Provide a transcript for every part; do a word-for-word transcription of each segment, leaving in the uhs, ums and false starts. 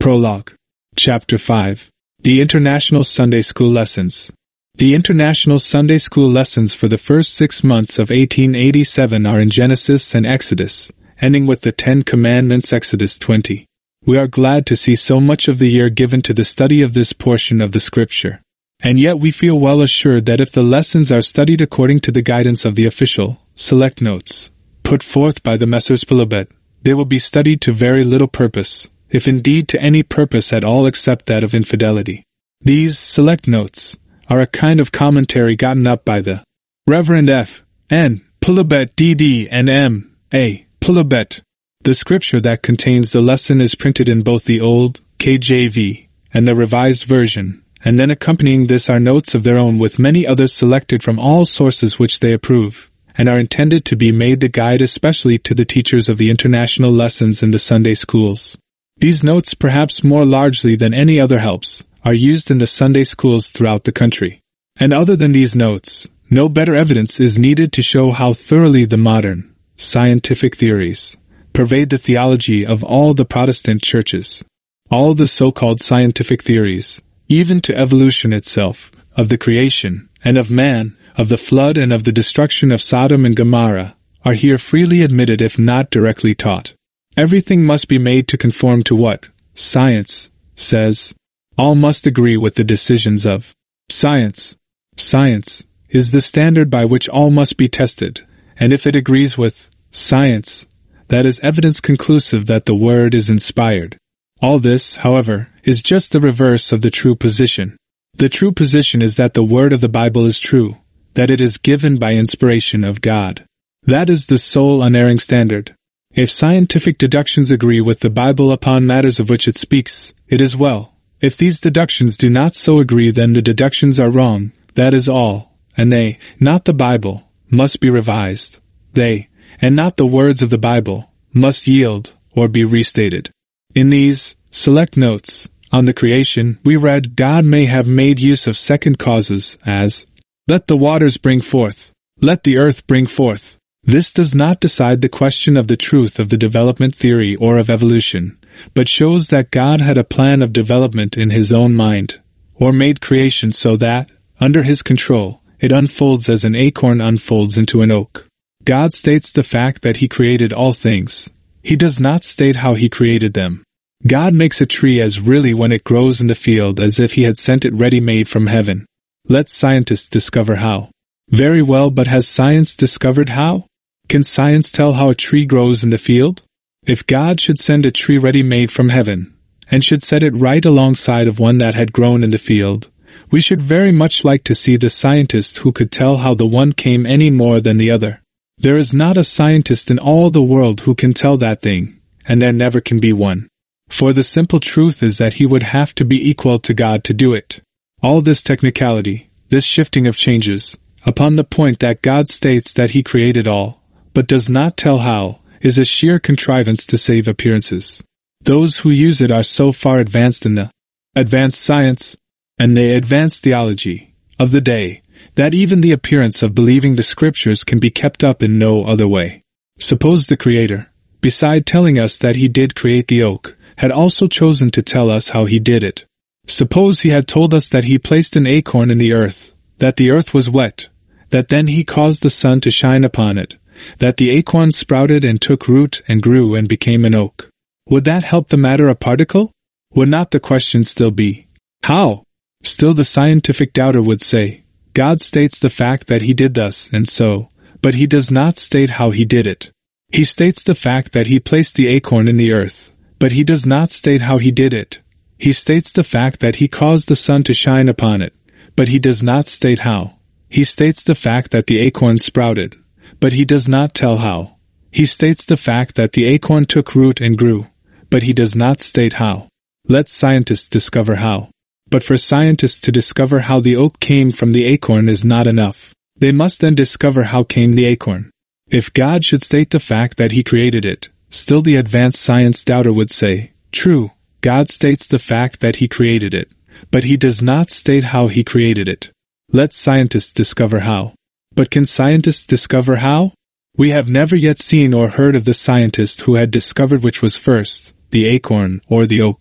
Prologue. Chapter five. The International Sunday School Lessons. The International Sunday School lessons for the first six months of eighteen eighty-seven are in Genesis and Exodus, ending with the Ten Commandments, Exodus twenty. We are glad to see so much of the year given to the study of this portion of the Scripture. And yet we feel well assured that if the lessons are studied according to the guidance of the official, select notes, put forth by the Messrs. Pilibet, they will be studied to very little purpose, if indeed to any purpose at all except that of infidelity. These select notes are a kind of commentary gotten up by the Reverend F. N. Pilibet D D and M. A. Pilibet. The scripture that contains the lesson is printed in both the Old K J V and the Revised Version, and then accompanying this are notes of their own with many others selected from all sources which they approve, and are intended to be made the guide especially to the teachers of the international lessons in the Sunday schools. These notes, perhaps more largely than any other helps, are used in the Sunday schools throughout the country. And other than these notes, no better evidence is needed to show how thoroughly the modern, scientific theories pervade the theology of all the Protestant churches. All the so-called scientific theories, even to evolution itself, of the creation, and of man, of the flood and of the destruction of Sodom and Gomorrah, are here freely admitted if not directly taught. Everything must be made to conform to what science says. All must agree with the decisions of science. Science is the standard by which all must be tested, and if it agrees with science, that is evidence conclusive that the word is inspired. All this, however, is just the reverse of the true position. The true position is that the word of the Bible is true, that it is given by inspiration of God. That is the sole unerring standard. If scientific deductions agree with the Bible upon matters of which it speaks, it is well. If these deductions do not so agree, then the deductions are wrong, that is all, and they, not the Bible, must be revised. They, and not the words of the Bible, must yield or be restated. In these select notes on the creation, we read, God may have made use of second causes as, let the waters bring forth, let the earth bring forth. This does not decide the question of the truth of the development theory or of evolution, but shows that God had a plan of development in His own mind, or made creation so that, under His control, it unfolds as an acorn unfolds into an oak. God states the fact that He created all things. He does not state how He created them. God makes a tree as really when it grows in the field as if He had sent it ready-made from heaven. Let scientists discover how. Very well, but has science discovered how? Can science tell how a tree grows in the field? If God should send a tree ready-made from heaven, and should set it right alongside of one that had grown in the field, we should very much like to see the scientist who could tell how the one came any more than the other. There is not a scientist in all the world who can tell that thing, and there never can be one. For the simple truth is that he would have to be equal to God to do it. All this technicality, this shifting of changes, upon the point that God states that He created all, but does not tell how, is a sheer contrivance to save appearances. Those who use it are so far advanced in the advanced science, and the advanced theology of the day, that even the appearance of believing the Scriptures can be kept up in no other way. Suppose the Creator, beside telling us that He did create the oak, had also chosen to tell us how He did it. Suppose He had told us that He placed an acorn in the earth, that the earth was wet, that then He caused the sun to shine upon it, that the acorn sprouted and took root and grew and became an oak. Would that help the matter a particle? Would not the question still be, how? Still the scientific doubter would say, God states the fact that He did thus and so, but He does not state how He did it. He states the fact that He placed the acorn in the earth, but He does not state how He did it. He states the fact that He caused the sun to shine upon it, but He does not state how. He states the fact that the acorn sprouted, but He does not tell how. He states the fact that the acorn took root and grew, but He does not state how. Let scientists discover how. But for scientists to discover how the oak came from the acorn is not enough. They must then discover how came the acorn. If God should state the fact that He created it, still the advanced science doubter would say, true, God states the fact that He created it, but He does not state how He created it. Let scientists discover how. But can scientists discover how? We have never yet seen or heard of the scientist who had discovered which was first, the acorn or the oak.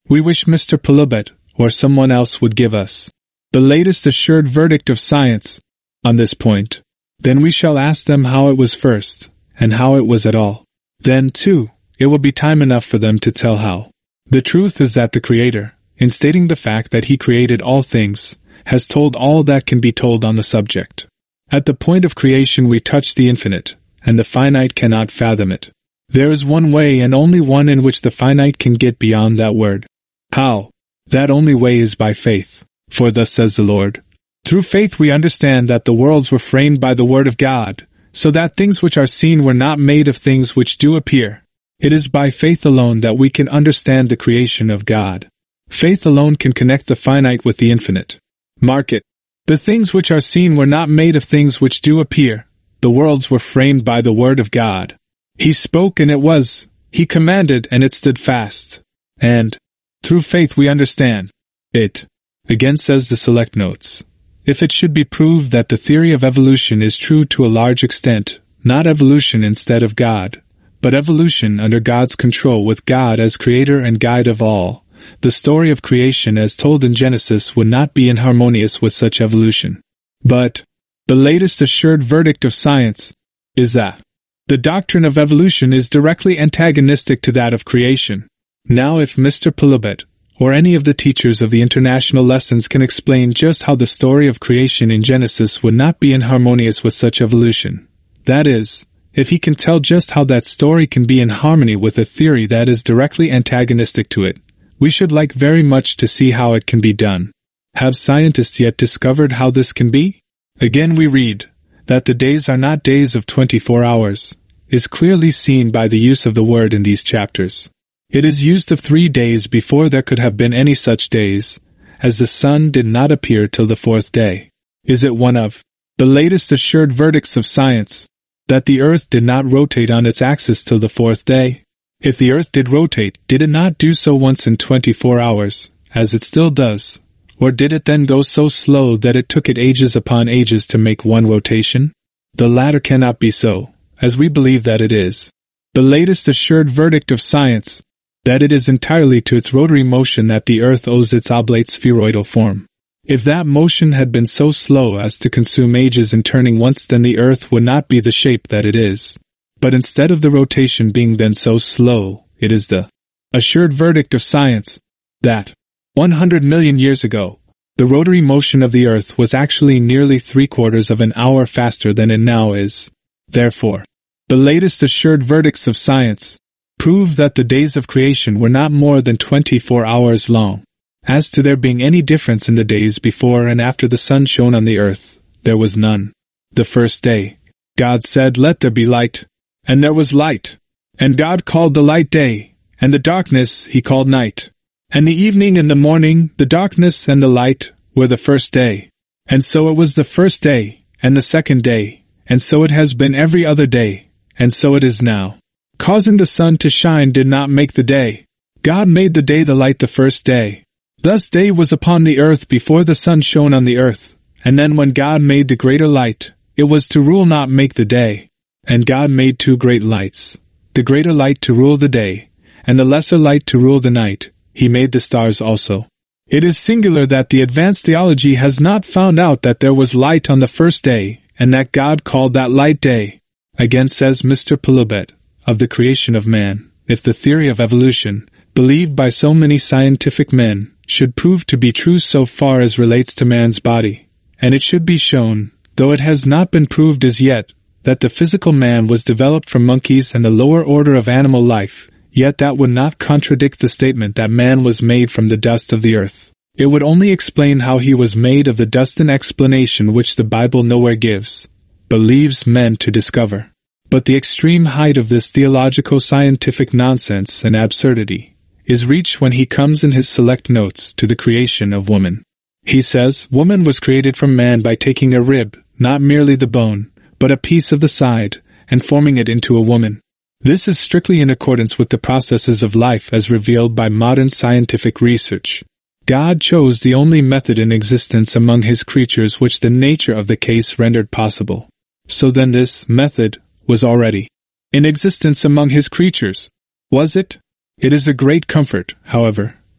we wish Mister Pulubet or someone else would give us the latest assured verdict of science on this point. Then we shall ask them how it was first, and how it was at all. Then, too, it will be time enough for them to tell how. The truth is that the Creator, in stating the fact that He created all things, has told all that can be told on the subject. At the point of creation we touch the infinite, and the finite cannot fathom it. There is one way and only one in which the finite can get beyond that word. How? That only way is by faith. For thus says the Lord, through faith we understand that the worlds were framed by the word of God, so that things which are seen were not made of things which do appear. It is by faith alone that we can understand the creation of God. Faith alone can connect the finite with the infinite. Mark it. The things which are seen were not made of things which do appear. The worlds were framed by the word of God. He spoke and it was. He commanded and it stood fast. And, through faith we understand it. Again says the Select Notes. If it should be proved that the theory of evolution is true to a large extent, not evolution instead of God, but evolution under God's control with God as creator and guide of all, the story of creation as told in Genesis would not be inharmonious with such evolution. But, the latest assured verdict of science is that the doctrine of evolution is directly antagonistic to that of creation. Now if Mister Pulubet, or any of the teachers of the International Lessons can explain just how the story of creation in Genesis would not be inharmonious with such evolution, that is, if he can tell just how that story can be in harmony with a theory that is directly antagonistic to it, we should like very much to see how it can be done. Have scientists yet discovered how this can be? Again we read that the days are not days of twenty-four hours, is clearly seen by the use of the word in these chapters. It is used of three days before there could have been any such days, as the sun did not appear till the fourth day. Is it one of the latest assured verdicts of science that the earth did not rotate on its axis till the fourth day? If the earth did rotate, did it not do so once in twenty-four hours, as it still does? Or did it then go so slow that it took it ages upon ages to make one rotation? The latter cannot be so, as we believe that it is. The latest assured verdict of science, that it is entirely to its rotary motion that the earth owes its oblate spheroidal form. If that motion had been so slow as to consume ages in turning once, then the earth would not be the shape that it is. But instead of the rotation being then so slow, it is the assured verdict of science that, one hundred million years ago, the rotary motion of the earth was actually nearly three-quarters of an hour faster than it now is. Therefore, the latest assured verdicts of science prove that the days of creation were not more than twenty-four hours long. As to there being any difference in the days before and after the sun shone on the earth, there was none. The first day, God said, "Let there be light," and there was light. And God called the light day, and the darkness he called night. And the evening and the morning, the darkness and the light, were the first day. And so it was the first day, and the second day, and so it has been every other day, and so it is now. Causing the sun to shine did not make the day. God made the day the light the first day. Thus day was upon the earth before the sun shone on the earth, and then when God made the greater light, it was to rule not make the day. And God made two great lights, the greater light to rule the day, and the lesser light to rule the night. He made the stars also. It is singular that the advanced theology has not found out that there was light on the first day, and that God called that light day. Again says Mister Pulubet, of the creation of man, if the theory of evolution, believed by so many scientific men, should prove to be true so far as relates to man's body, and it should be shown, though it has not been proved as yet, that the physical man was developed from monkeys and the lower order of animal life, yet that would not contradict the statement that man was made from the dust of the earth. It would only explain how he was made of the dust, an explanation which the Bible nowhere gives, but leaves men to discover. But the extreme height of this theological scientific nonsense and absurdity is reached when he comes in his Select Notes to the creation of woman. He says, "Woman was created from man by taking a rib, not merely the bone, but a piece of the side, and forming it into a woman." This is strictly in accordance with the processes of life as revealed by modern scientific research. God chose the only method in existence among his creatures which the nature of the case rendered possible. So then this method was already in existence among his creatures. Was it? It is a great comfort, however,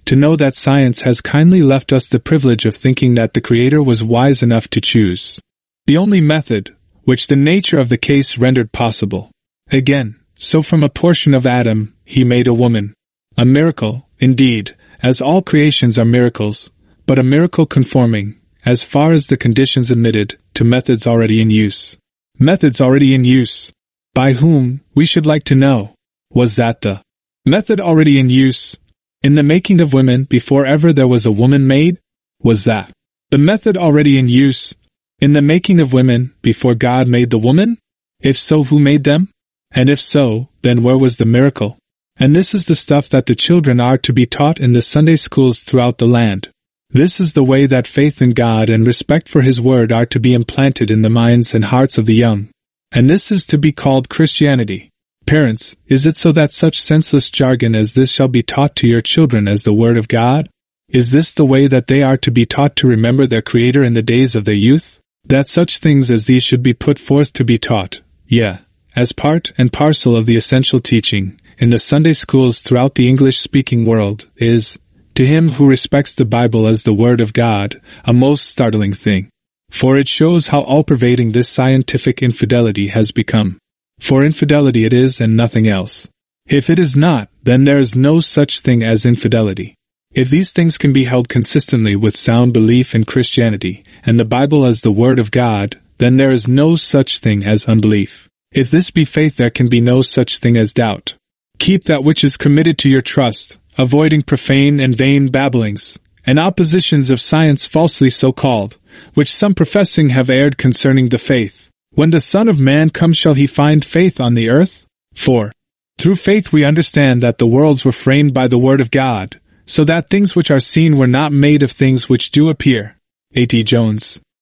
to know that science has kindly left us the privilege of thinking that the Creator was wise enough to choose the only method which the nature of the case rendered possible. Again, so from a portion of Adam, he made a woman. A miracle, indeed, as all creations are miracles, but a miracle conforming, as far as the conditions admitted, to methods already in use. Methods already in use. By whom, we should like to know. Was that the method already in use in the making of women before ever there was a woman made? Was that the method already in use in the making of women before God made the woman? If so, who made them? And if so, then where was the miracle? And this is the stuff that the children are to be taught in the Sunday schools throughout the land. This is the way that faith in God and respect for His Word are to be implanted in the minds and hearts of the young. And this is to be called Christianity. Parents, is it so that such senseless jargon as this shall be taught to your children as the Word of God? Is this the way that they are to be taught to remember their Creator in the days of their youth? That such things as these should be put forth to be taught, yeah, as part and parcel of the essential teaching, in the Sunday schools throughout the English-speaking world, is, to him who respects the Bible as the Word of God, a most startling thing. For it shows how all-pervading this scientific infidelity has become. For infidelity it is and nothing else. If it is not, then there is no such thing as infidelity. If these things can be held consistently with sound belief in Christianity, and the Bible as the Word of God, then there is no such thing as unbelief. If this be faith, there can be no such thing as doubt. Keep that which is committed to your trust, avoiding profane and vain babblings, and oppositions of science falsely so called, which some professing have erred concerning the faith. When the Son of Man comes, shall he find faith on the earth? For through faith we understand that the worlds were framed by the Word of God, so that things which are seen were not made of things which do appear. A T Jones.